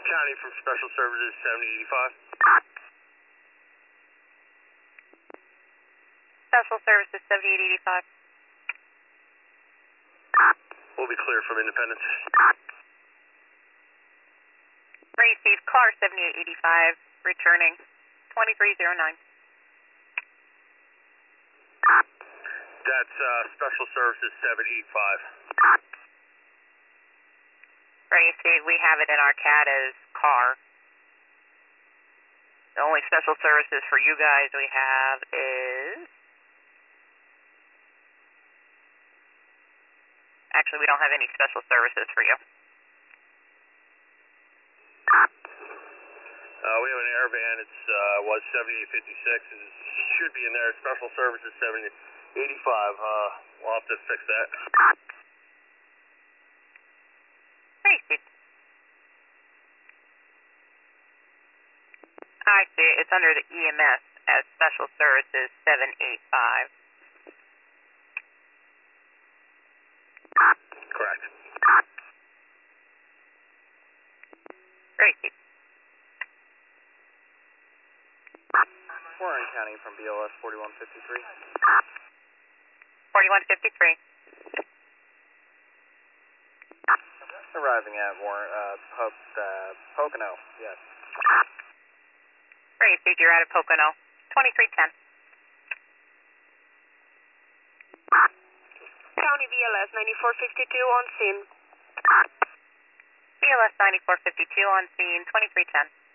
County from Special Services 7085. Special Services 7885. We'll be clear from Independence. Received car 7885, returning 2309. That's Special Services 785. Received, we have it in our CAD as car. The only special services for you guys we have is... Actually, we don't have any special services for you. We have an air van. It's was 7856. It should be in there. Special Services 7085. We'll have to fix that. Received. I see. It's under the EMS as Special Services 785. Correct. Received. Warren County from BLS 4153. 4153. Arriving at Pocono, yes. Received, you're out of Pocono. 2310. County BLS 9452 on scene. BLS 9452 on scene, 2310.